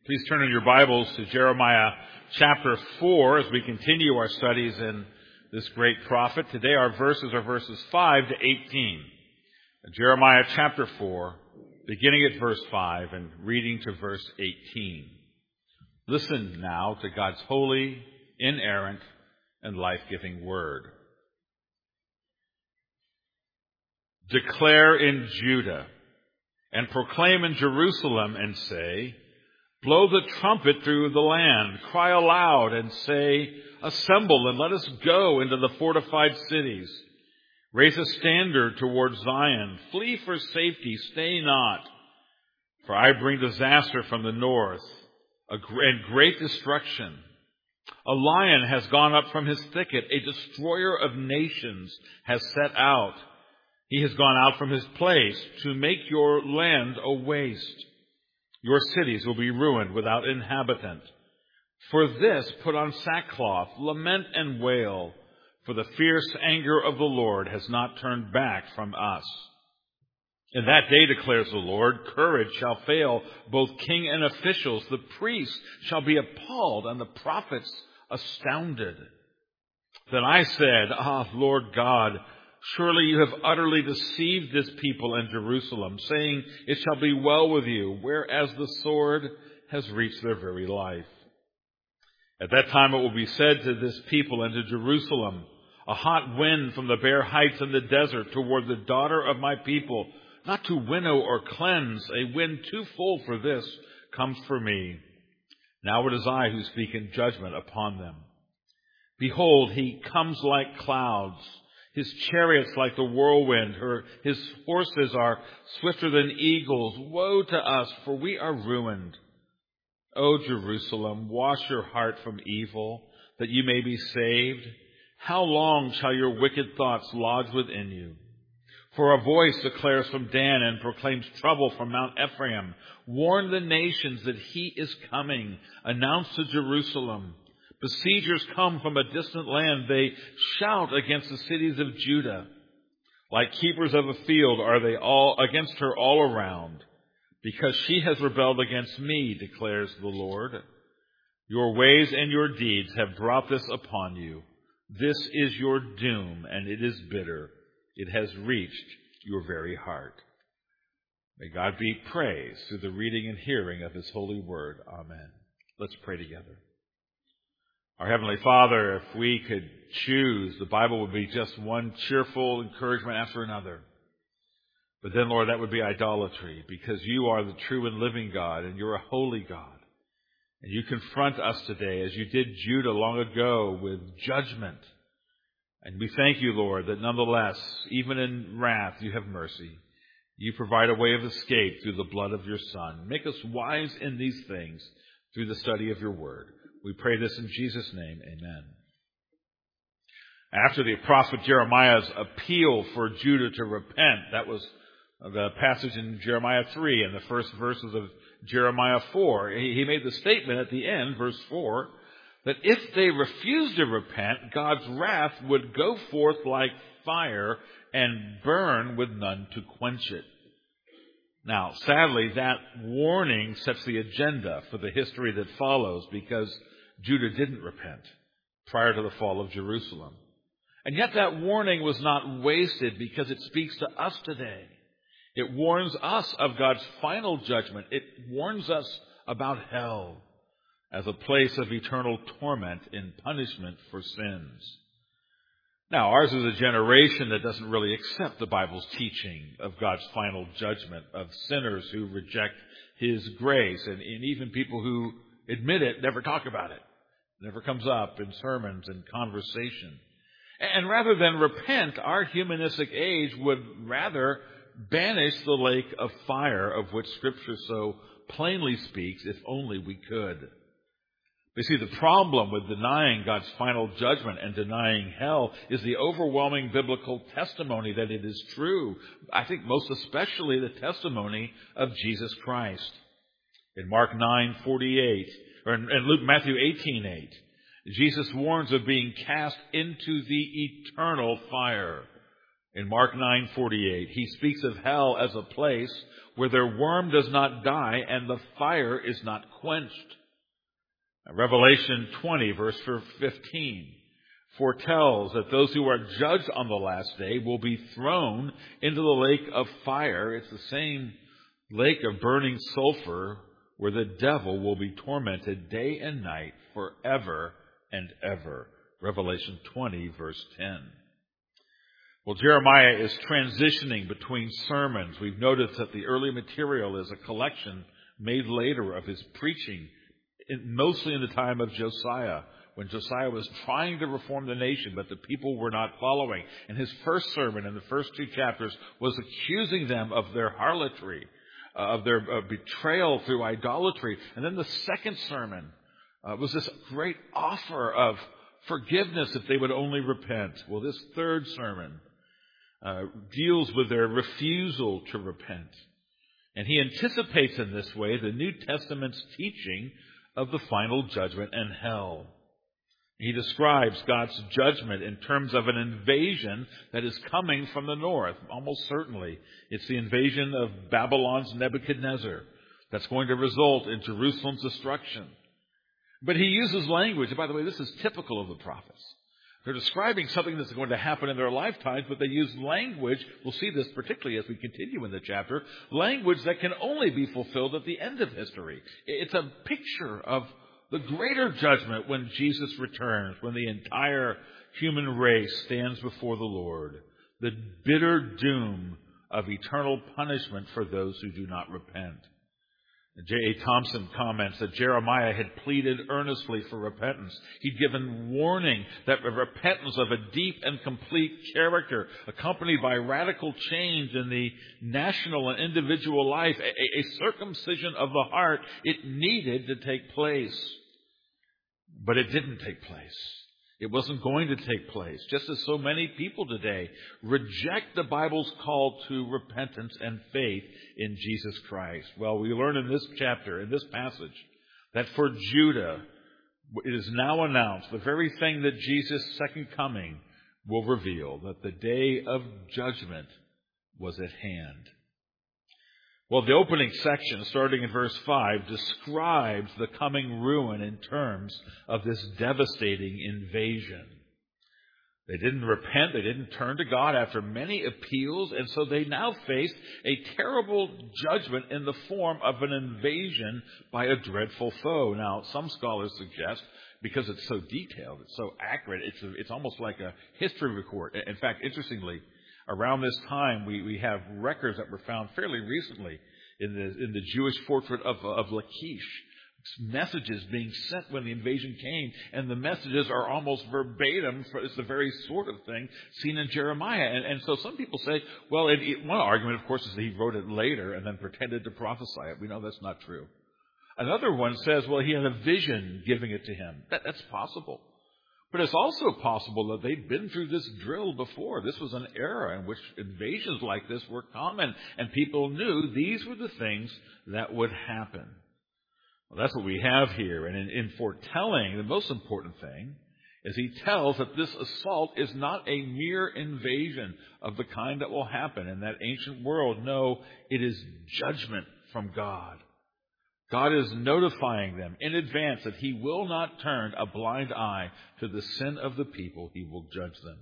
Please turn in your Bibles to Jeremiah chapter 4 as we continue our studies in this great prophet. Today our verses are verses 5 to 18. Jeremiah chapter 4, beginning at verse 5 and reading to verse 18. Listen now to God's holy, inerrant, and life-giving word. Declare in Judah and proclaim in Jerusalem and say, blow the trumpet through the land, cry aloud and say, assemble and let us go into the fortified cities. Raise a standard toward Zion, flee for safety, stay not. For I bring disaster from the north and great destruction. A lion has gone up from his thicket, a destroyer of nations has set out. He has gone out from his place to make your land a waste. Your cities will be ruined without inhabitant. For this, put on sackcloth, lament and wail, for the fierce anger of the Lord has not turned back from us. In that day, declares the Lord, courage shall fail both king and officials. The priests shall be appalled and the prophets astounded. Then I said, Lord God, surely you have utterly deceived this people in Jerusalem, saying, it shall be well with you, whereas the sword has reached their very life. At that time it will be said to this people and to Jerusalem, a hot wind from the bare heights in the desert toward the daughter of my people, not to winnow or cleanse, a wind too full for this comes for me. Now it is I who speak in judgment upon them. Behold, he comes like clouds, his chariots like the whirlwind, his horses are swifter than eagles. Woe to us, for we are ruined. O Jerusalem, wash your heart from evil, that you may be saved. How long shall your wicked thoughts lodge within you? For a voice declares from Dan and proclaims trouble from Mount Ephraim. Warn the nations that he is coming. Announce to Jerusalem. Besiegers come from a distant land. They shout against the cities of Judah. Like keepers of a field are they all against her all around, because she has rebelled against me, declares the Lord. Your ways and your deeds have brought this upon you. This is your doom, and it is bitter. It has reached your very heart. May God be praised through the reading and hearing of his holy word. Amen. Let's pray together. Our Heavenly Father, if we could choose, the Bible would be just one cheerful encouragement after another. But then, Lord, that would be idolatry, because you are the true and living God, and you're a holy God. And you confront us today, as you did Judah long ago, with judgment. And we thank you, Lord, that nonetheless, even in wrath, you have mercy. You provide a way of escape through the blood of your Son. Make us wise in these things through the study of your word. We pray this in Jesus' name. Amen. After the prophet Jeremiah's appeal for Judah to repent, that was the passage in Jeremiah 3 and the first verses of Jeremiah 4. He made the statement at the end, verse 4, that if they refused to repent, God's wrath would go forth like fire and burn with none to quench it. Now, sadly, that warning sets the agenda for the history that follows, because Judah didn't repent prior to the fall of Jerusalem. And yet that warning was not wasted, because it speaks to us today. It warns us of God's final judgment. It warns us about hell as a place of eternal torment and punishment for sins. Now, ours is a generation that doesn't really accept the Bible's teaching of God's final judgment of sinners who reject his grace. And even people who admit it never talk about it. It never comes up in sermons and conversation. And rather than repent, our humanistic age would rather banish the lake of fire of which Scripture so plainly speaks, if only we could. You see, the problem with denying God's final judgment and denying hell is the overwhelming biblical testimony that it is true. I think most especially the testimony of Jesus Christ. In Mark 9:48, or in Matthew 18:8, Jesus warns of being cast into the eternal fire. In Mark 9:48, he speaks of hell as a place where their worm does not die and the fire is not quenched. Revelation 20, verse 15, foretells that those who are judged on the last day will be thrown into the lake of fire. It's the same lake of burning sulfur where the devil will be tormented day and night forever and ever. Revelation 20, verse 10. Well, Jeremiah is transitioning between sermons. We've noticed that the early material is a collection made later of his preaching, mostly in the time of Josiah, when Josiah was trying to reform the nation, but the people were not following. And his first sermon in the first 2 chapters was accusing them of their harlotry, of their betrayal through idolatry. And then the second sermon was this great offer of forgiveness if they would only repent. Well, this third sermon deals with their refusal to repent. And he anticipates in this way the New Testament's teaching of the final judgment and hell. He describes God's judgment in terms of an invasion that is coming from the north. Almost certainly, it's the invasion of Babylon's Nebuchadnezzar that's going to result in Jerusalem's destruction. But he uses language, and by the way, this is typical of the prophets. They're describing something that's going to happen in their lifetimes, but they use language, we'll see this particularly as we continue in the chapter, language that can only be fulfilled at the end of history. It's a picture of the greater judgment when Jesus returns, when the entire human race stands before the Lord. The bitter doom of eternal punishment for those who do not repent. J.A. Thompson comments that Jeremiah had pleaded earnestly for repentance. He'd given warning that repentance of a deep and complete character, accompanied by radical change in the national and individual life, a circumcision of the heart, it needed to take place. But it didn't take place. It wasn't going to take place, just as so many people today reject the Bible's call to repentance and faith in Jesus Christ. Well, we learn in this chapter, in this passage, that for Judah, it is now announced, the very thing that Jesus' second coming will reveal, that the day of judgment was at hand. Well, the opening section, starting in verse 5, describes the coming ruin in terms of this devastating invasion. They didn't repent, they didn't turn to God after many appeals, and so they now faced a terrible judgment in the form of an invasion by a dreadful foe. Now, some scholars suggest, because it's so detailed, it's so accurate, it's almost like a history report. In fact, interestingly, around this time, we have records that were found fairly recently in the Jewish fortress of Lachish. Messages being sent when the invasion came, and the messages are almost verbatim. It's the very sort of thing seen in Jeremiah. And so some people say, well, one argument, of course, is that he wrote it later and then pretended to prophesy it. We know that's not true. Another one says, well, he had a vision giving it to him. That's possible. But it's also possible that they'd been through this drill before. This was an era in which invasions like this were common, and people knew these were the things that would happen. Well, that's what we have here. And in foretelling, the most important thing is he tells that this assault is not a mere invasion of the kind that will happen in that ancient world. No, it is judgment from God. God is notifying them in advance that he will not turn a blind eye to the sin of the people. He will judge them.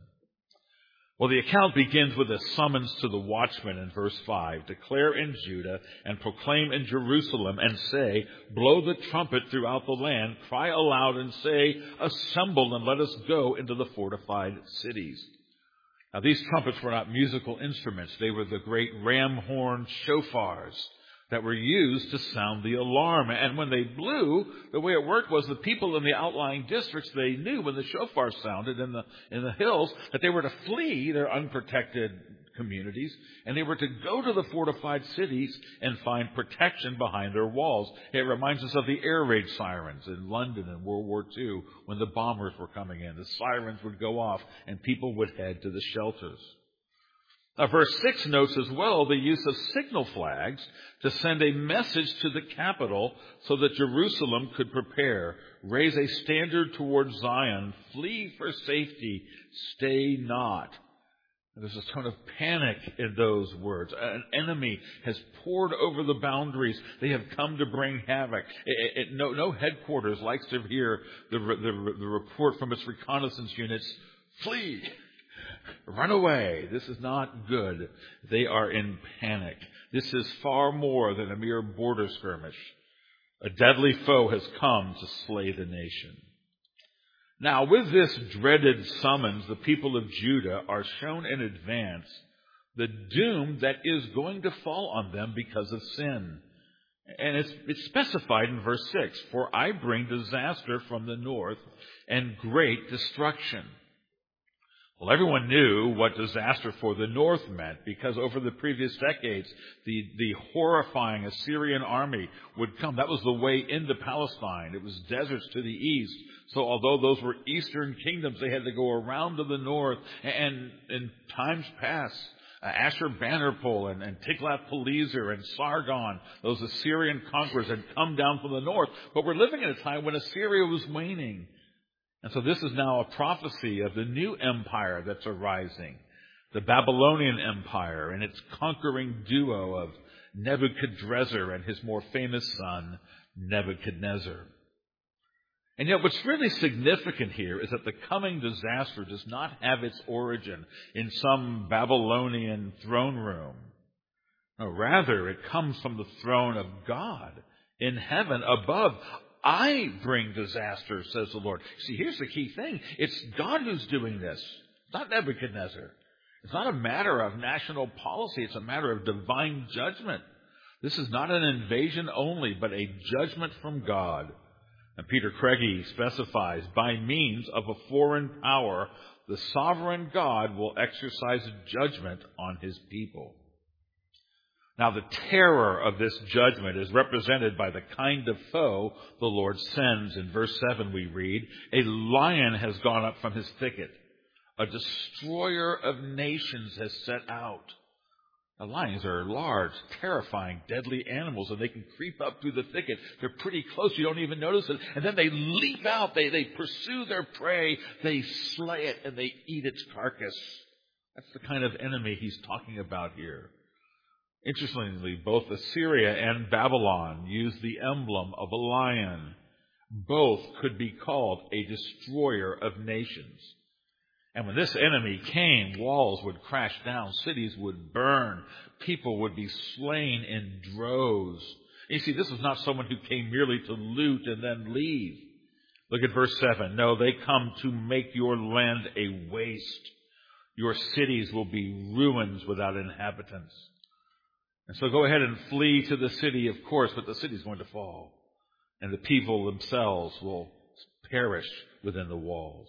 Well, the account begins with a summons to the watchmen in verse 5. Declare in Judah and proclaim in Jerusalem and say, blow the trumpet throughout the land, cry aloud and say, assemble and let us go into the fortified cities. Now, these trumpets were not musical instruments. They were the great ram horn shofars that were used to sound the alarm. And when they blew, the way it worked was the people in the outlying districts, they knew when the shofar sounded in the hills that they were to flee their unprotected communities, and they were to go to the fortified cities and find protection behind their walls. It reminds us of the air raid sirens in London in World War II when the bombers were coming in. The sirens would go off and people would head to the shelters. Now, verse 6 notes as well the use of signal flags to send a message to the capital so that Jerusalem could prepare. Raise a standard towards Zion. Flee for safety. Stay not. There's a tone of panic in those words. An enemy has poured over the boundaries. They have come to bring havoc. No headquarters likes to hear the report from its reconnaissance units, flee, run away. This is not good. They are in panic. This is far more than a mere border skirmish. A deadly foe has come to slay the nation. Now, with this dreaded summons, the people of Judah are shown in advance the doom that is going to fall on them because of sin. And it's specified in verse 6, "For I bring disaster from the north and great destruction." Well, everyone knew what disaster for the north meant, because over the previous decades, the horrifying Assyrian army would come. That was the way into Palestine. It was deserts to the east. So although those were eastern kingdoms, they had to go around to the north. And in times past, Ashurbanipal and Tiglath-Pileser and Sargon, those Assyrian conquerors, had come down from the north. But we're living in a time when Assyria was waning. And so this is now a prophecy of the new empire that's arising, the Babylonian Empire and its conquering duo of Nebuchadrezzar and his more famous son, Nebuchadnezzar. And yet what's really significant here is that the coming disaster does not have its origin in some Babylonian throne room. No, rather, it comes from the throne of God in heaven above. I bring disaster, says the Lord. See, here's the key thing. It's God who's doing this, not Nebuchadnezzar. It's not a matter of national policy. It's a matter of divine judgment. This is not an invasion only, but a judgment from God. And Peter Craigie specifies, by means of a foreign power, the sovereign God will exercise judgment on his people. Now, the terror of this judgment is represented by the kind of foe the Lord sends. In verse 7 we read, "A lion has gone up from his thicket. A destroyer of nations has set out." Now, lions are large, terrifying, deadly animals, and they can creep up through the thicket. They're pretty close. You don't even notice it. And then they leap out. They pursue their prey. They slay it, and they eat its carcass. That's the kind of enemy he's talking about here. Interestingly, both Assyria and Babylon use the emblem of a lion. Both could be called a destroyer of nations. And when this enemy came, walls would crash down, cities would burn, people would be slain in droves. You see, this was not someone who came merely to loot and then leave. Look at verse 7. No, they come to make your land a waste. Your cities will be ruins without inhabitants. And so go ahead and flee to the city, of course, but the city's going to fall. And the people themselves will perish within the walls.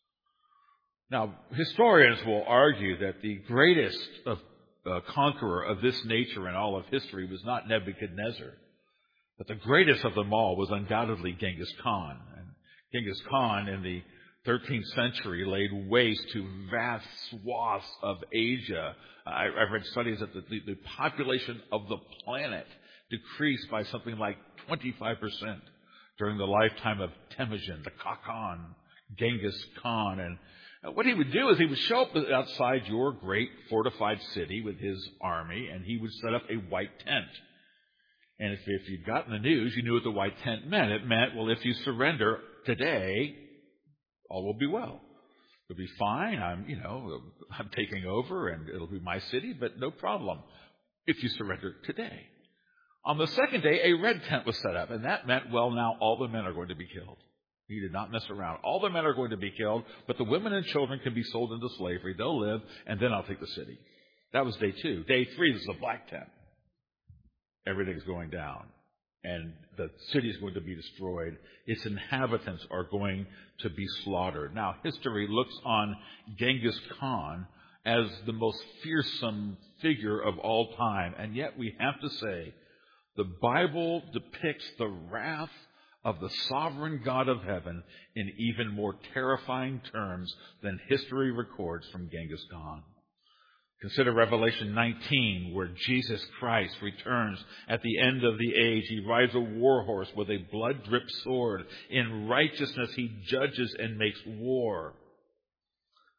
Now, historians will argue that the greatest conqueror of this nature in all of history was not Nebuchadnezzar, but the greatest of them all was undoubtedly Genghis Khan. And Genghis Khan in the 13th century laid waste to vast swaths of Asia. I've read studies that the population of the planet decreased by something like 25% during the lifetime of Temujin, the Khakan, Genghis Khan. And what he would do is he would show up outside your great fortified city with his army, and he would set up a white tent. And if you'd gotten the news, you knew what the white tent meant. It meant, well, if you surrender today, all will be well. It'll be fine. I'm taking over, and it'll be my city, but no problem if you surrender today. On the second day, a red tent was set up, and that meant, well, now all the men are going to be killed. He did not mess around. All the men are going to be killed, but the women and children can be sold into slavery. They'll live, and then I'll take the city. That was day 2. Day 3 is the black tent. Everything's going down, and the city is going to be destroyed. Its inhabitants are going to be slaughtered. Now, history looks on Genghis Khan as the most fearsome figure of all time, and yet we have to say the Bible depicts the wrath of the sovereign God of heaven in even more terrifying terms than history records from Genghis Khan. Consider Revelation 19, where Jesus Christ returns at the end of the age. He rides a war horse with a blood-dripped sword. In righteousness he judges and makes war.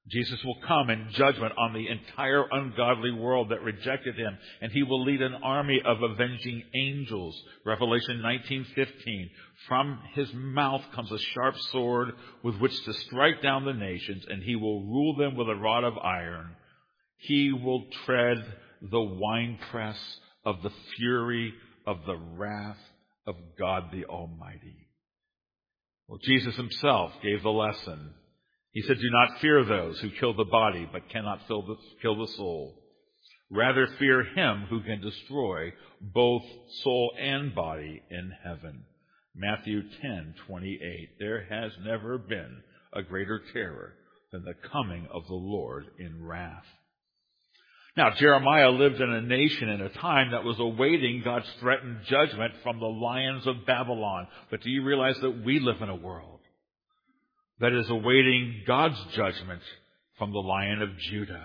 Jesus will come in judgment on the entire ungodly world that rejected him, and he will lead an army of avenging angels. Revelation 19:15. From his mouth comes a sharp sword with which to strike down the nations, and he will rule them with a rod of iron. He will tread the winepress of the fury of the wrath of God the Almighty. Well, Jesus himself gave the lesson. He said, do not fear those who kill the body but cannot kill the soul. Rather fear him who can destroy both soul and body in heaven. Matthew 10:28. There has never been a greater terror than the coming of the Lord in wrath. Now, Jeremiah lived in a nation in a time that was awaiting God's threatened judgment from the lions of Babylon. But do you realize that we live in a world that is awaiting God's judgment from the Lion of Judah?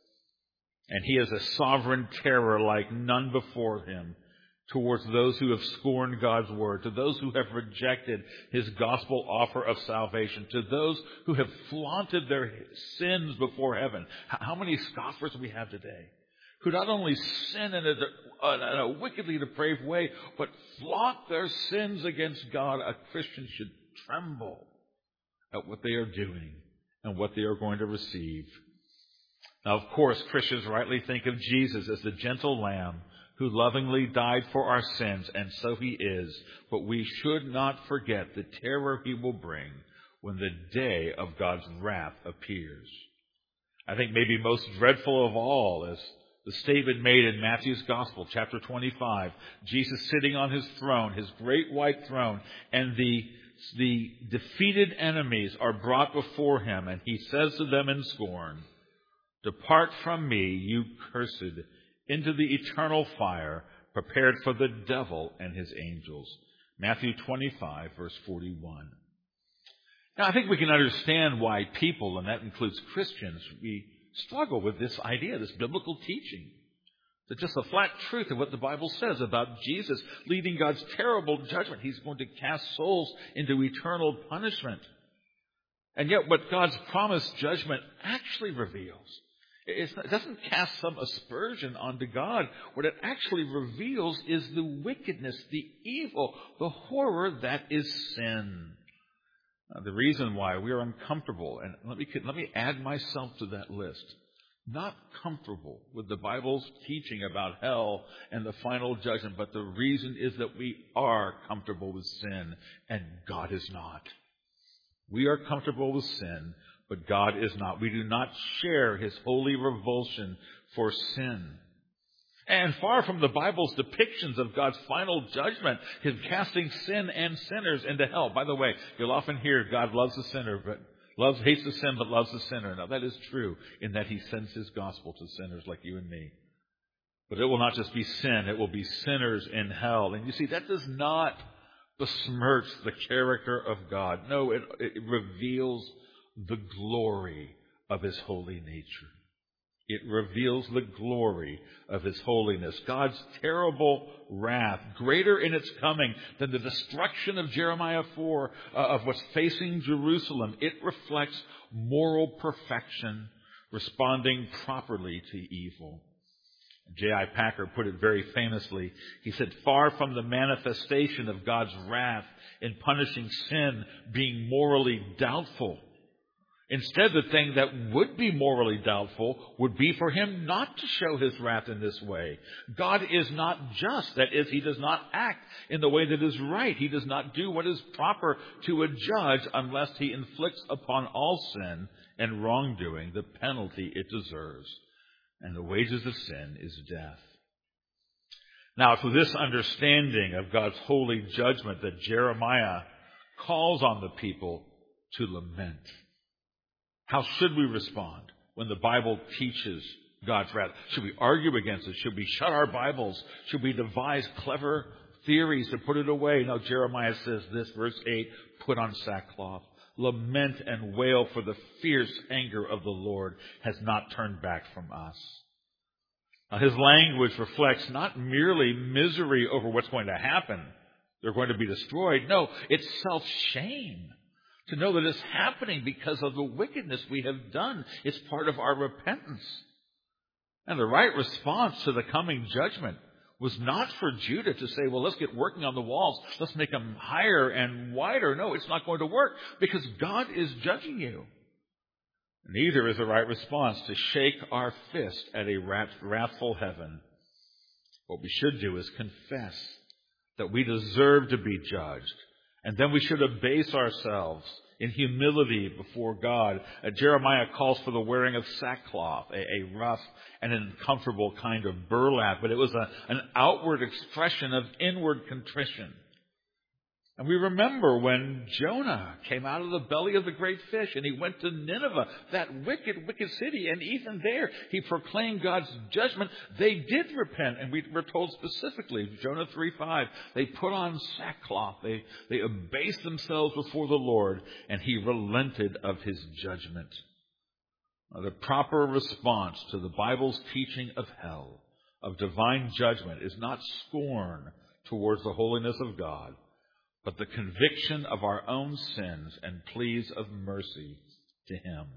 And he is a sovereign terror like none before him towards those who have scorned God's word, to those who have rejected his gospel offer of salvation, to those who have flaunted their sins before heaven. How many scoffers we have today who not only sin in a wickedly depraved way, but flaunt their sins against God. A Christian should tremble at what they are doing and what they are going to receive. Now, of course, Christians rightly think of Jesus as the gentle lamb who lovingly died for our sins, and so he is. But we should not forget the terror he will bring when the day of God's wrath appears. I think maybe most dreadful of all is the statement made in Matthew's Gospel, chapter 25. Jesus sitting on his throne, his great white throne, and the defeated enemies are brought before him, and he says to them in scorn, "Depart from me, you cursed, into the eternal fire prepared for the devil and his angels." Matthew 25, verse 41. Now, I think we can understand why people, and that includes Christians, we struggle with this idea, this biblical teaching. It's just the flat truth of what the Bible says about Jesus leading God's terrible judgment. He's going to cast souls into eternal punishment. And yet what God's promised judgment actually reveals, it doesn't cast some aspersion onto God. What it actually reveals is the wickedness, the evil, the horror that is sin. The reason why we are uncomfortable, and let me add myself to that list, not comfortable with the Bible's teaching about hell and the final judgment, but the reason is that we are comfortable with sin, and God is not. We are comfortable with sin, but God is not. We do not share his holy revulsion for sin. And far from the Bible's depictions of God's final judgment, his casting sin and sinners into hell. By the way, you'll often hear God loves the sinner, but hates the sin, but loves the sinner. Now that is true in that he sends his gospel to sinners like you and me. But it will not just be sin, it will be sinners in hell. And you see, that does not besmirch the character of God. No, it reveals the glory of his holy nature. It reveals the glory of his holiness. God's terrible wrath, greater in its coming than the destruction of Jeremiah 4, of what's facing Jerusalem. It reflects moral perfection, responding properly to evil. J.I. Packer put it very famously. He said, "Far from the manifestation of God's wrath in punishing sin being morally doubtful, instead, the thing that would be morally doubtful would be for him not to show his wrath in this way. God is not just. That is, he does not act in the way that is right. He does not do what is proper to a judge unless he inflicts upon all sin and wrongdoing the penalty it deserves. And the wages of sin is death." Now, it's with this understanding of God's holy judgment that Jeremiah calls on the people to lament. How should we respond when the Bible teaches God's wrath? Should we argue against it? Should we shut our Bibles? Should we devise clever theories to put it away? No, Jeremiah says this, verse 8, "Put on sackcloth, lament and wail, for the fierce anger of the Lord has not turned back from us." Now, his language reflects not merely misery over what's going to happen. They're going to be destroyed. No, it's self-shame. To know that it's happening because of the wickedness we have done. It's part of our repentance. And the right response to the coming judgment was not for Judah to say, well, let's get working on the walls. Let's make them higher and wider. No, it's not going to work because God is judging you. Neither is the right response to shake our fist at a wrathful heaven. What we should do is confess that we deserve to be judged. And then we should abase ourselves in humility before God. Jeremiah calls for the wearing of sackcloth, a rough and uncomfortable kind of burlap, but it was an outward expression of inward contrition. And we remember when Jonah came out of the belly of the great fish and he went to Nineveh, that wicked, wicked city, and even there he proclaimed God's judgment. They did repent, and we were told specifically, Jonah 3:5, they put on sackcloth, they abased themselves before the Lord, and he relented of his judgment. The proper response to the Bible's teaching of hell, of divine judgment, is not scorn towards the holiness of God, but the conviction of our own sins and pleas of mercy to Him.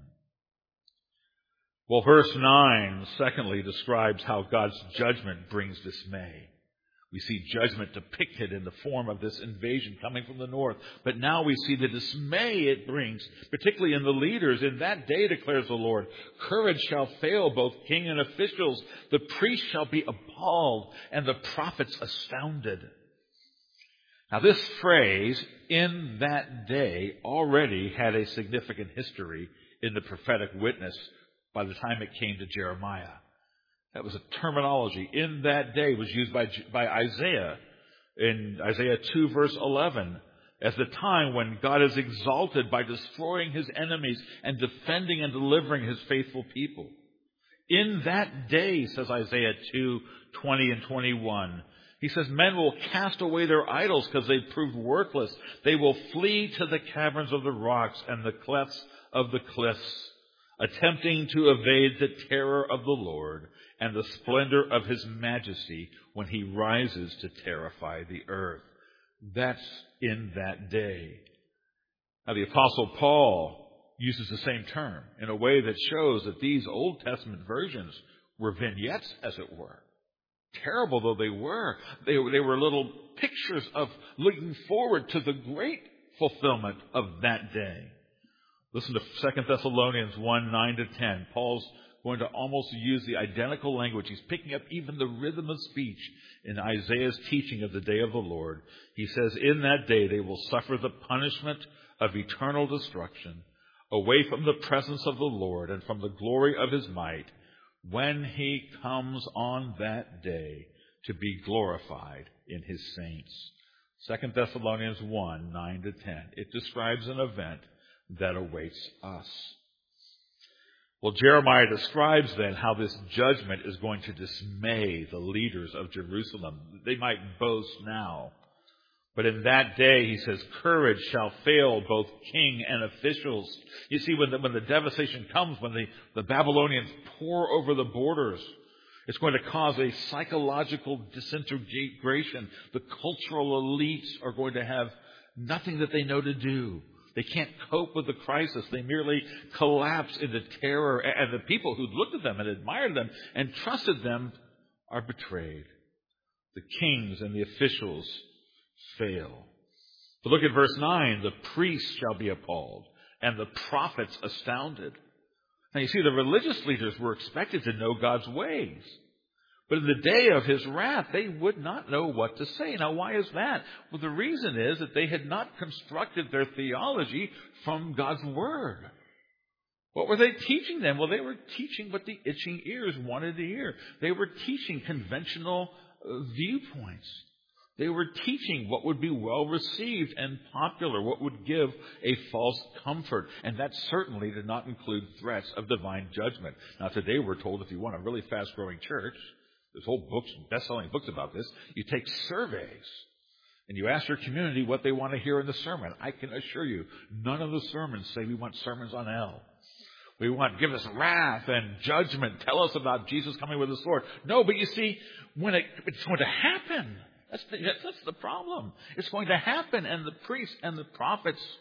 Well, verse 9, secondly, describes how God's judgment brings dismay. We see judgment depicted in the form of this invasion coming from the north. But now we see the dismay it brings, particularly in the leaders. In that day, declares the Lord, courage shall fail both king and officials. The priest shall be appalled and the prophets astounded. Now, this phrase, in that day, already had a significant history in the prophetic witness by the time it came to Jeremiah. That was a terminology. In that day was used by Isaiah in Isaiah 2, verse 11, as the time when God is exalted by destroying His enemies and defending and delivering His faithful people. In that day, says Isaiah 2:20 and 21, he says, men will cast away their idols because they proved worthless. They will flee to the caverns of the rocks and the clefts of the cliffs, attempting to evade the terror of the Lord and the splendor of His majesty when He rises to terrify the earth. That's in that day. Now, the Apostle Paul uses the same term in a way that shows that these Old Testament versions were vignettes, as it were. Terrible though they were little pictures of looking forward to the great fulfillment of that day. Listen to 2 Thessalonians 1:9-10. Paul's going to almost use the identical language. He's picking up even the rhythm of speech in Isaiah's teaching of the day of the Lord. He says, in that day they will suffer the punishment of eternal destruction, away from the presence of the Lord and from the glory of His might, when He comes on that day to be glorified in His saints. 2 Thessalonians 1:9-10. It describes an event that awaits us. Well, Jeremiah describes then how this judgment is going to dismay the leaders of Jerusalem. They might boast now, but in that day, he says, courage shall fail both king and officials. You see, when the devastation comes, when the Babylonians pour over the borders, it's going to cause a psychological disintegration. The cultural elites are going to have nothing that they know to do. They can't cope with the crisis. They merely collapse into terror. And the people who looked at them and admired them and trusted them are betrayed. The kings and the officials fail. But look at verse 9. The priests shall be appalled and the prophets astounded. Now you see, the religious leaders were expected to know God's ways. But in the day of His wrath, they would not know what to say. Now, why is that? Well, the reason is that they had not constructed their theology from God's Word. What were they teaching them? Well, they were teaching what the itching ears wanted to hear. They were teaching conventional viewpoints. They were teaching what would be well received and popular, what would give a false comfort. And that certainly did not include threats of divine judgment. Now, today we're told if you want a really fast-growing church, there's whole books, best-selling books about this. You take surveys and you ask your community what they want to hear in the sermon. I can assure you, none of the sermons say we want sermons on hell. We want, give us wrath and judgment. Tell us about Jesus coming with His sword. No, but you see, when it's going to happen, that's the problem. It's going to happen, and the priests and the prophets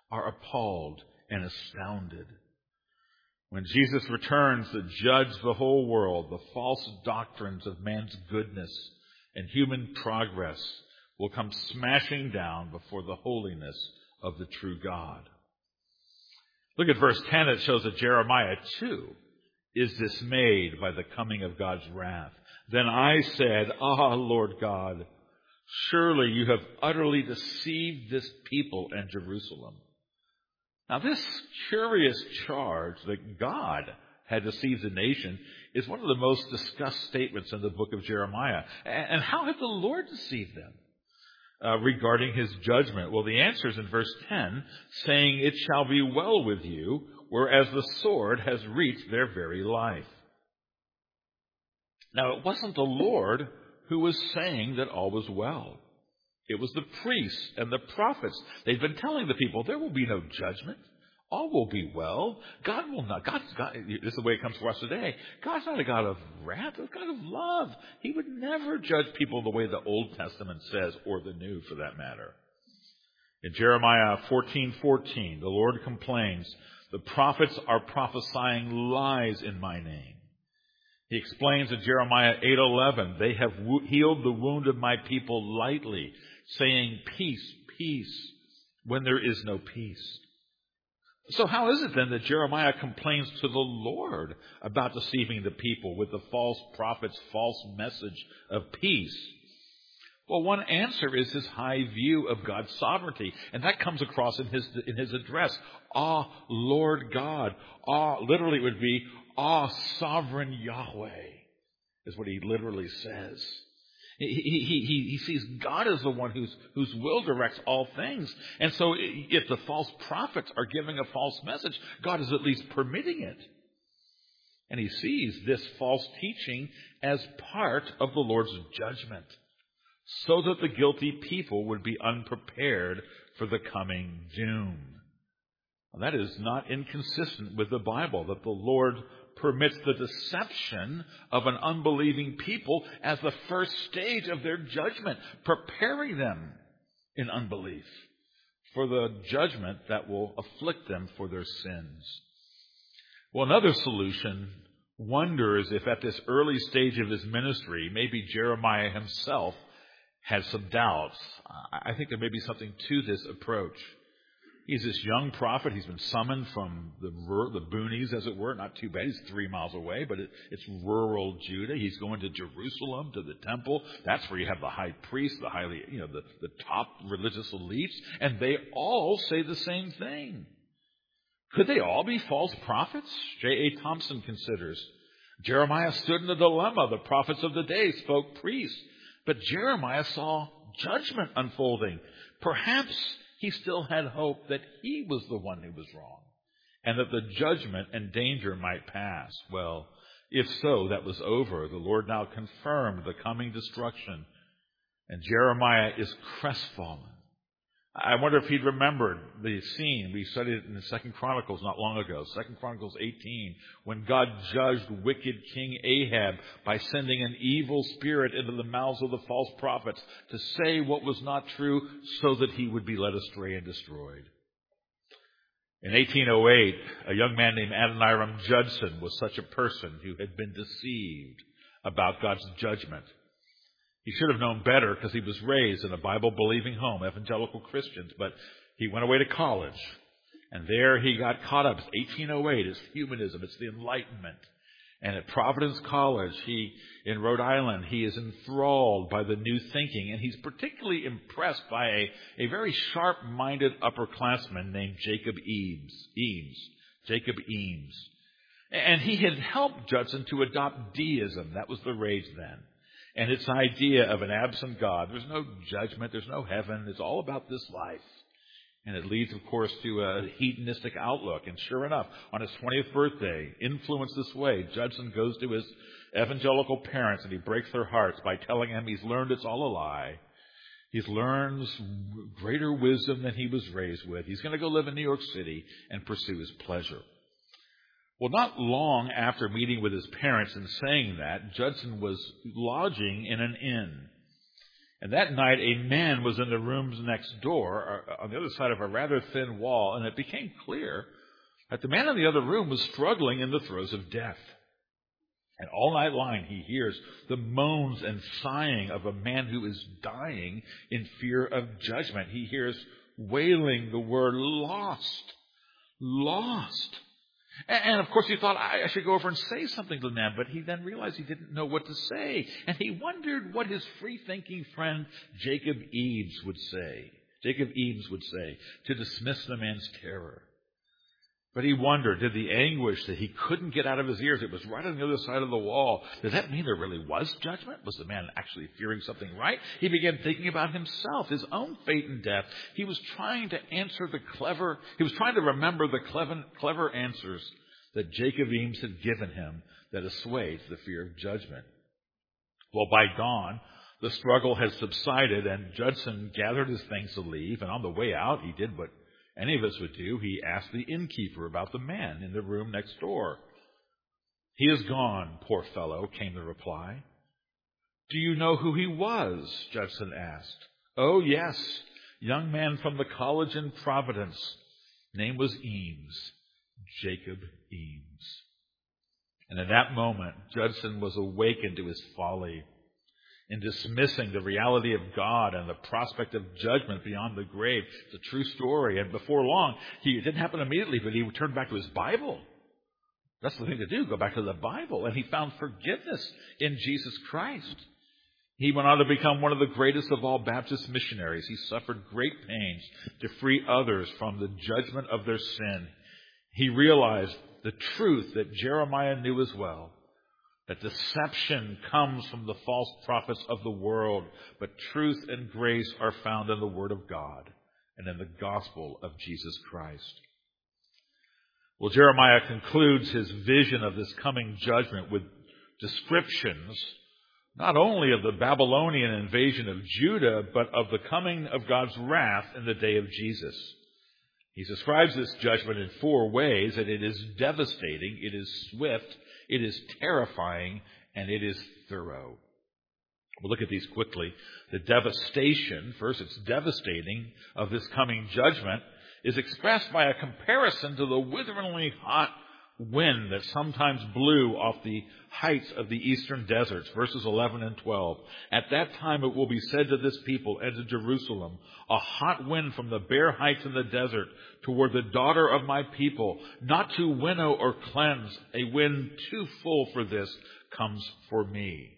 are appalled and astounded. When Jesus returns to judge the whole world, the false doctrines of man's goodness and human progress will come smashing down before the holiness of the true God. Look at verse 10. It shows that Jeremiah, too, is dismayed by the coming of God's wrath. Then I said, Lord God, surely you have utterly deceived this people and Jerusalem. Now, this curious charge that God had deceived the nation is one of the most discussed statements in the book of Jeremiah. And how had the Lord deceived them regarding his judgment? Well, the answer is in verse 10, saying, it shall be well with you, whereas the sword has reached their very life. Now, it wasn't the Lord who was saying that all was well. It was the priests and the prophets. They'd been telling the people, there will be no judgment. All will be well. God will not. God, this is the way it comes to us today. God's not a God of wrath, a God of love. He would never judge people the way the Old Testament says, or the New for that matter. In Jeremiah 14:14, the Lord complains, the prophets are prophesying lies in my name. He explains in Jeremiah 8:11, they have healed the wound of my people lightly, saying, peace, peace, when there is no peace. So how is it then that Jeremiah complains to the Lord about deceiving the people with the false prophet's false message of peace? Well, one answer is his high view of God's sovereignty, and that comes across in his address. Lord God. Literally it would be, sovereign Yahweh, is what he literally says. He sees God as the one whose will directs all things. And so if the false prophets are giving a false message, God is at least permitting it. And he sees this false teaching as part of the Lord's judgment, so that the guilty people would be unprepared for the coming doom. Well, that is not inconsistent with the Bible, that the Lord permits the deception of an unbelieving people as the first stage of their judgment, preparing them in unbelief for the judgment that will afflict them for their sins. Well, another solution wonders if at this early stage of his ministry, maybe Jeremiah himself had some doubts. I think there may be something to this approach. He's this young prophet. He's been summoned from the boonies, as it were. Not too bad. He's 3 miles away, but it's rural Judah. He's going to Jerusalem, to the temple. That's where you have the high priest, the top religious elites, and they all say the same thing. Could they all be false prophets? J.A. Thompson considers. Jeremiah stood in a dilemma. The prophets of the day spoke peace, but Jeremiah saw judgment unfolding. Perhaps he still had hope that he was the one who was wrong, and that the judgment and danger might pass. Well, if so, that was over. The Lord now confirmed the coming destruction, and Jeremiah is crestfallen. I wonder if he'd remembered the scene. We studied it in the 2 Chronicles not long ago, 2 Chronicles 18, when God judged wicked King Ahab by sending an evil spirit into the mouths of the false prophets to say what was not true so that he would be led astray and destroyed. In 1808, a young man named Adoniram Judson was such a person who had been deceived about God's judgment. He should have known better because he was raised in a Bible-believing home, evangelical Christians, but he went away to college, and there he got caught up. It's 1808, it's humanism, it's the Enlightenment. And at Providence College, in Rhode Island, he is enthralled by the new thinking, and he's particularly impressed by a very sharp-minded upperclassman named Jacob Eames. And he had helped Judson to adopt deism. That was the rage then. And its idea of an absent God. There's no judgment. There's no heaven. It's all about this life. And it leads, of course, to a hedonistic outlook. And sure enough, on his 20th birthday, influenced this way, Judson goes to his evangelical parents and he breaks their hearts by telling them he's learned it's all a lie. He learns greater wisdom than he was raised with. He's going to go live in New York City and pursue his pleasure. Well, not long after meeting with his parents and saying that, Judson was lodging in an inn. And that night a man was in the rooms next door, on the other side of a rather thin wall, and it became clear that the man in the other room was struggling in the throes of death. And all night long he hears the moans and sighing of a man who is dying in fear of judgment. He hears wailing the word lost, lost. And of course he thought, I should go over and say something to the man, but he then realized he didn't know what to say. And he wondered what his free-thinking friend Jacob Eames would say to dismiss the man's terror. But he wondered, did the anguish that he couldn't get out of his ears, it was right on the other side of the wall, did that mean there really was judgment? Was the man actually fearing something right? He began thinking about himself, his own fate and death. He was trying to remember the clever answers that Jacob Eames had given him that assuaged the fear of judgment. Well, by dawn, the struggle had subsided, and Judson gathered his things to leave, and on the way out, he did what any of us would do. He asked the innkeeper about the man in the room next door. "He is gone, poor fellow," came the reply. "Do you know who he was?" Judson asked. "Oh, yes, young man from the college in Providence. Name was Eames, Jacob Eames." And in that moment, Judson was awakened to his folly in dismissing the reality of God and the prospect of judgment beyond the grave. It's a true story. And before long, it didn't happen immediately, but he turned back to his Bible. That's the thing to do, go back to the Bible. And he found forgiveness in Jesus Christ. He went on to become one of the greatest of all Baptist missionaries. He suffered great pains to free others from the judgment of their sin. He realized the truth that Jeremiah knew as well, that deception comes from the false prophets of the world, but truth and grace are found in the Word of God and in the gospel of Jesus Christ. Well, Jeremiah concludes his vision of this coming judgment with descriptions not only of the Babylonian invasion of Judah, but of the coming of God's wrath in the day of Jesus. He describes this judgment in 4 ways, and it is devastating, it is swift, it is terrifying, and it is thorough. We'll look at these quickly. The devastation, first, it's devastating, of this coming judgment is expressed by a comparison to the witheringly hot wind that sometimes blew off the heights of the eastern deserts, verses 11 and 12. "At that time it will be said to this people and to Jerusalem, a hot wind from the bare heights in the desert toward the daughter of my people, not to winnow or cleanse, a wind too full for this comes for me."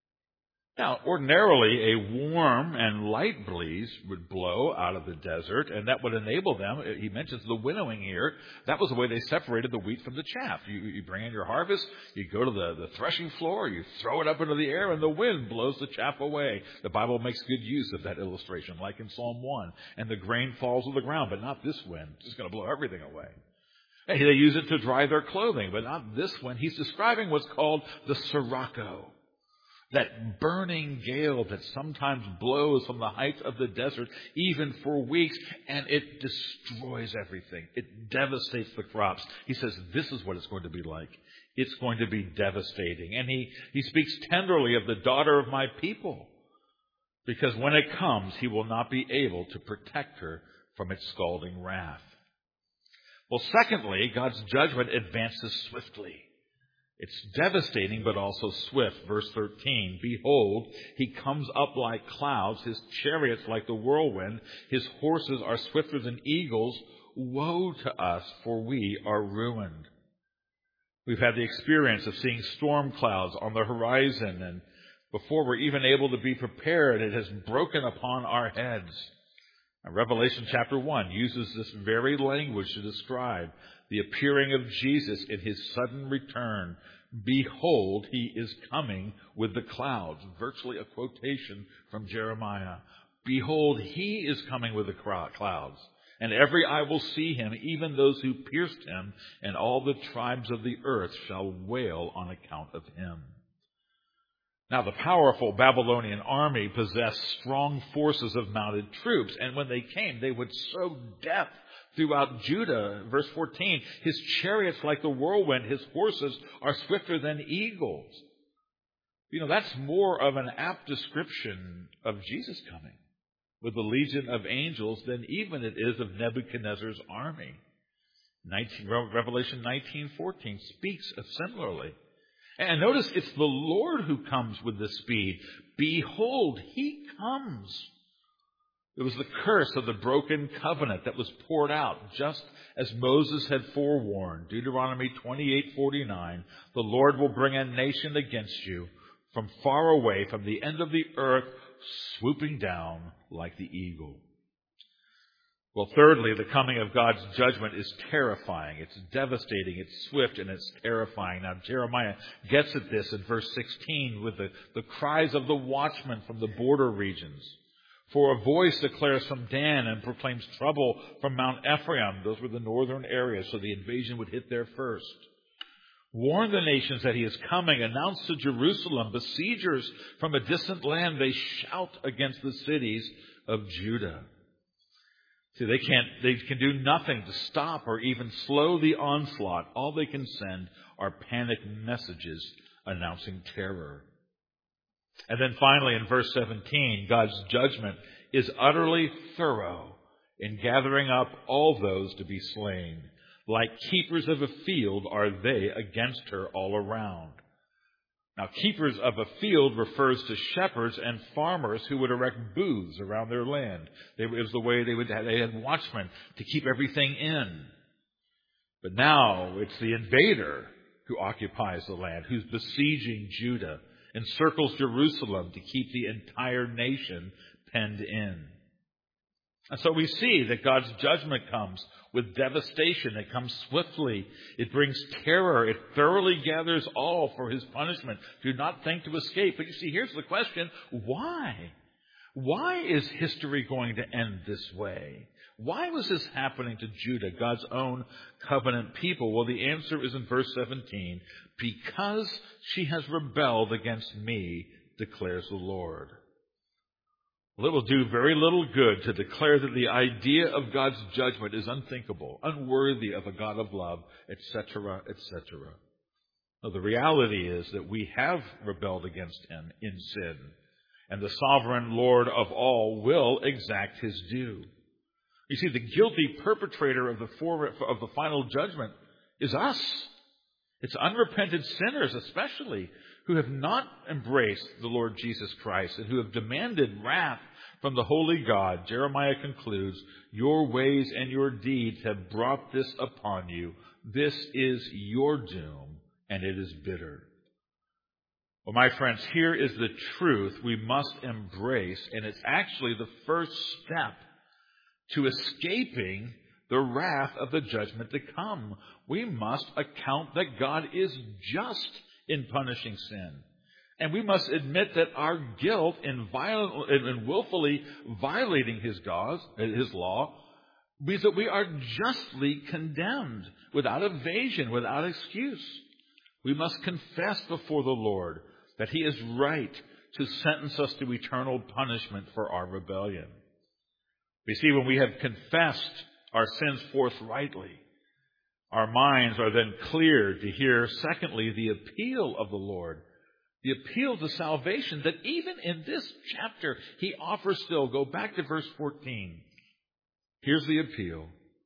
Now, ordinarily, a warm and light breeze would blow out of the desert, and that would enable them, he mentions the winnowing here, that was the way they separated the wheat from the chaff. You bring in your harvest, you go to the threshing floor, you throw it up into the air, and the wind blows the chaff away. The Bible makes good use of that illustration, like in Psalm 1. And the grain falls to the ground, but not this wind. It's just going to blow everything away. And they use it to dry their clothing, but not this wind. He's describing what's called the sirocco. That burning gale that sometimes blows from the heights of the desert, even for weeks, and it destroys everything. It devastates the crops. He says this is what it's going to be like. It's going to be devastating. And he speaks tenderly of the daughter of my people, because when it comes, he will not be able to protect her from its scalding wrath. Well, secondly, God's judgment advances swiftly. It's devastating, but also swift. Verse 13, "Behold, he comes up like clouds, his chariots like the whirlwind, his horses are swifter than eagles. Woe to us, for we are ruined." We've had the experience of seeing storm clouds on the horizon, and before we're even able to be prepared, it has broken upon our heads. And Revelation chapter 1 uses this very language to describe the appearing of Jesus in his sudden return. "Behold, he is coming with the clouds." Virtually a quotation from Jeremiah. "Behold, he is coming with the clouds, and every eye will see him, even those who pierced him, and all the tribes of the earth shall wail on account of him." Now, the powerful Babylonian army possessed strong forces of mounted troops, and when they came, they would sow death throughout Judah. Verse 14, "His chariots like the whirlwind, his horses are swifter than eagles." That's more of an apt description of Jesus coming with a legion of angels than even it is of Nebuchadnezzar's army. Revelation 19:14 speaks of similarly. And notice it's the Lord who comes with this speed. Behold, he comes. It was the curse of the broken covenant that was poured out just as Moses had forewarned. Deuteronomy 28:49, the Lord will bring a nation against you from far away, from the end of the earth, swooping down like the eagle. Well, thirdly, the coming of God's judgment is terrifying. It's devastating. It's swift and it's terrifying. Now, Jeremiah gets at this in verse 16 with the cries of the watchmen from the border regions. For a voice declares from Dan and proclaims trouble from Mount Ephraim. Those were the northern areas, so the invasion would hit there first. Warn the nations that he is coming. Announce to Jerusalem. Besiegers from a distant land, they shout against the cities of Judah. See, they can do nothing to stop or even slow the onslaught. All they can send are panic messages announcing terror. And then finally in verse 17, God's judgment is utterly thorough in gathering up all those to be slain. Like keepers of a field are they against her all around. Now, keepers of a field refers to shepherds and farmers who would erect booths around their land. It was the way they had watchmen to keep everything in. But now it's the invader who occupies the land, who's besieging Judah, encircles Jerusalem to keep the entire nation penned in. And so we see that God's judgment comes with devastation. It comes swiftly. It brings terror. It thoroughly gathers all for his punishment. Do not think to escape. But you see, here's the question. Why? Why is history going to end this way? Why was this happening to Judah, God's own covenant people? Well, the answer is in verse 17. Because she has rebelled against me, declares the Lord. Well, it will do very little good to declare that the idea of God's judgment is unthinkable, unworthy of a God of love, etc., etc. No, the reality is that we have rebelled against him in sin, and the sovereign Lord of all will exact his due. You see, the guilty perpetrator of the final judgment is us. It's unrepentant sinners especially who have not embraced the Lord Jesus Christ and who have demanded wrath from the holy God. Jeremiah concludes, your ways and your deeds have brought this upon you. This is your doom, and it is bitter. Well, my friends, here is the truth we must embrace, and it's actually the first step to escaping the wrath of the judgment to come. We must account that God is just in punishing sin. And we must admit that our guilt in willfully violating his law means that we are justly condemned without evasion, without excuse. We must confess before the Lord that he is right to sentence us to eternal punishment for our rebellion. We see, when we have confessed our sins forthrightly, our minds are then cleared to hear, secondly, the appeal of the Lord. The appeal to salvation that even in this chapter he offers still. Go back to verse 14. Here's the appeal.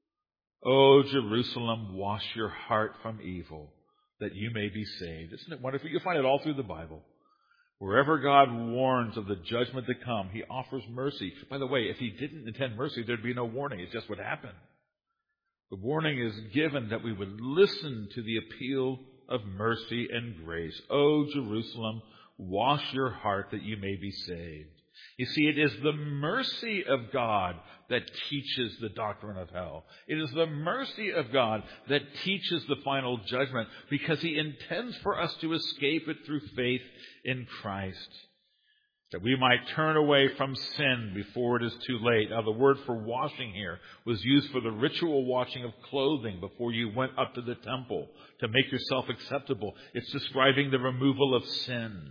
O Jerusalem, wash your heart from evil, that you may be saved. Isn't it wonderful? You'll find it all through the Bible. Wherever God warns of the judgment to come, he offers mercy. By the way, if he didn't intend mercy, there'd be no warning. It just would happen. The warning is given that we would listen to the appeal of mercy and grace. O Jerusalem, wash your heart that you may be saved. You see, it is the mercy of God that teaches the doctrine of hell. It is the mercy of God that teaches the final judgment, because he intends for us to escape it through faith in Christ, that we might turn away from sin before it is too late. Now, the word for washing here was used for the ritual washing of clothing before you went up to the temple to make yourself acceptable. It's describing the removal of sin.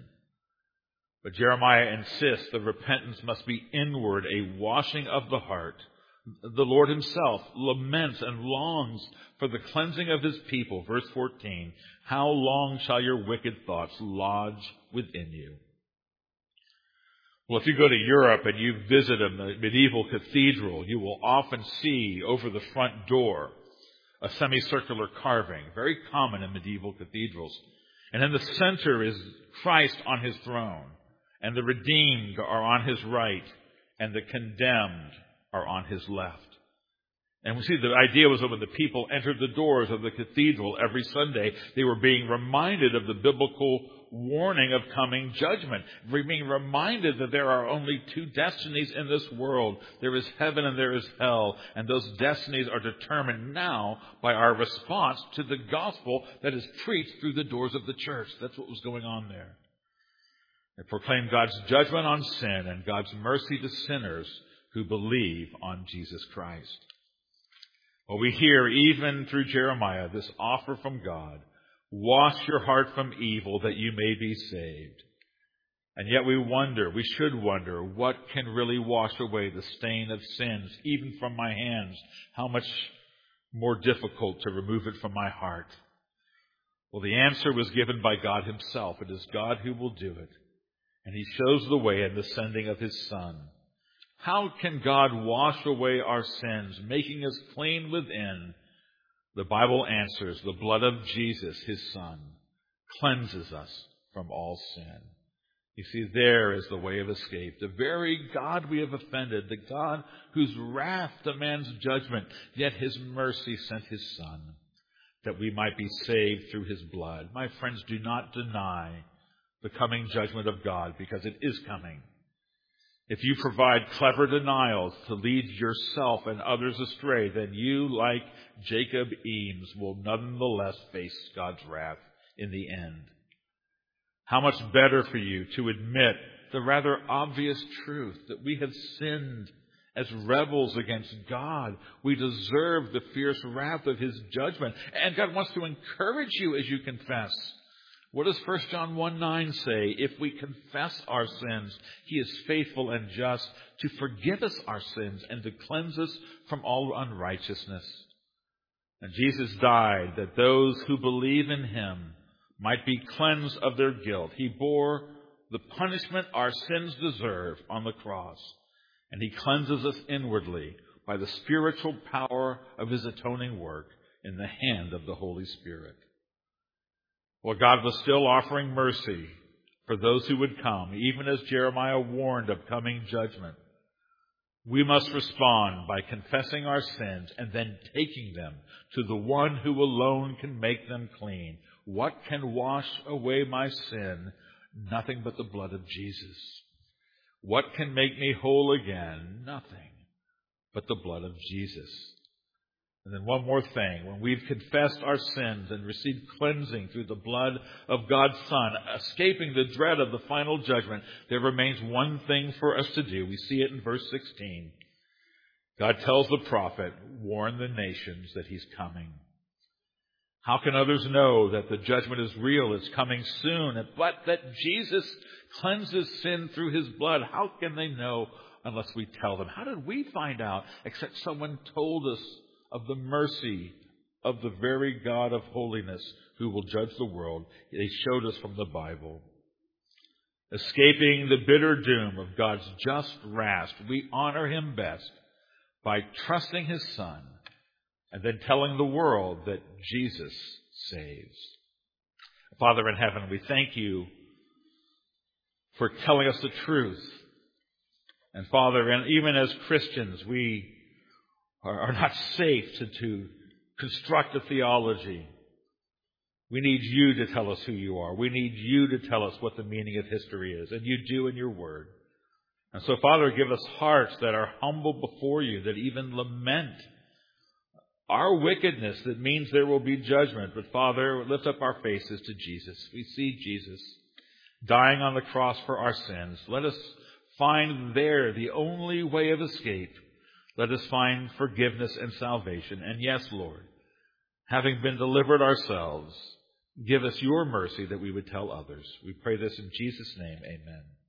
But Jeremiah insists the repentance must be inward, a washing of the heart, The Lord himself laments and longs for the cleansing of his people. Verse 14, how long shall your wicked thoughts lodge within you? Well, if you go to Europe and you visit a medieval cathedral, you will often see over the front door a semicircular carving, very common in medieval cathedrals. And in the center is Christ on his throne, and the redeemed are on his right, and the condemned are on his left. And we see the idea was that when the people entered the doors of the cathedral every Sunday, they were being reminded of the biblical warning of coming judgment. We're being reminded that there are only two destinies in this world. There is heaven and there is hell. And those destinies are determined now by our response to the gospel that is preached through the doors of the church. That's what was going on there. It proclaimed God's judgment on sin and God's mercy to sinners who believe on Jesus Christ. Well, we hear even through Jeremiah this offer from God, wash your heart from evil that you may be saved. And yet we should wonder, what can really wash away the stain of sins, even from my hands? How much more difficult to remove it from my heart? Well, the answer was given by God himself. It is God who will do it. And he shows the way in the sending of his Son. How can God wash away our sins, making us clean within? The Bible answers, the blood of Jesus, his Son, cleanses us from all sin. You see, there is the way of escape. The very God we have offended, the God whose wrath demands judgment, yet his mercy sent his Son, that we might be saved through his blood. My friends, do not deny the coming judgment of God, because it is coming. If you provide clever denials to lead yourself and others astray, then you, like Jacob Eames, will nonetheless face God's wrath in the end. How much better for you to admit the rather obvious truth that we have sinned as rebels against God. We deserve the fierce wrath of his judgment. And God wants to encourage you as you confess. What does 1 John 1:9 say? If we confess our sins, he is faithful and just to forgive us our sins and to cleanse us from all unrighteousness. And Jesus died that those who believe in him might be cleansed of their guilt. He bore the punishment our sins deserve on the cross. And he cleanses us inwardly by the spiritual power of his atoning work in the hand of the Holy Spirit. Well, God was still offering mercy for those who would come, even as Jeremiah warned of coming judgment. We must respond by confessing our sins and then taking them to the one who alone can make them clean. What can wash away my sin? Nothing but the blood of Jesus. What can make me whole again? Nothing but the blood of Jesus. And then one more thing. When we've confessed our sins and received cleansing through the blood of God's Son, escaping the dread of the final judgment, there remains one thing for us to do. We see it in verse 16. God tells the prophet, warn the nations that he's coming. How can others know that the judgment is real, it's coming soon, but that Jesus cleanses sin through his blood? How can they know unless we tell them? How did we find out except someone told us of the mercy of the very God of holiness who will judge the world? They showed us from the Bible. Escaping the bitter doom of God's just wrath, we honor him best by trusting his Son and then telling the world that Jesus saves. Father in heaven, we thank you for telling us the truth. And Father, and even as Christians, we are not safe to construct a theology. We need you to tell us who you are. We need you to tell us what the meaning of history is. And you do in your word. And so, Father, give us hearts that are humble before you, that even lament our wickedness that means there will be judgment. But, Father, lift up our faces to Jesus. We see Jesus dying on the cross for our sins. Let us find there the only way of escape. Let us find forgiveness and salvation. And yes, Lord, having been delivered ourselves, give us your mercy that we would tell others. We pray this in Jesus' name. Amen.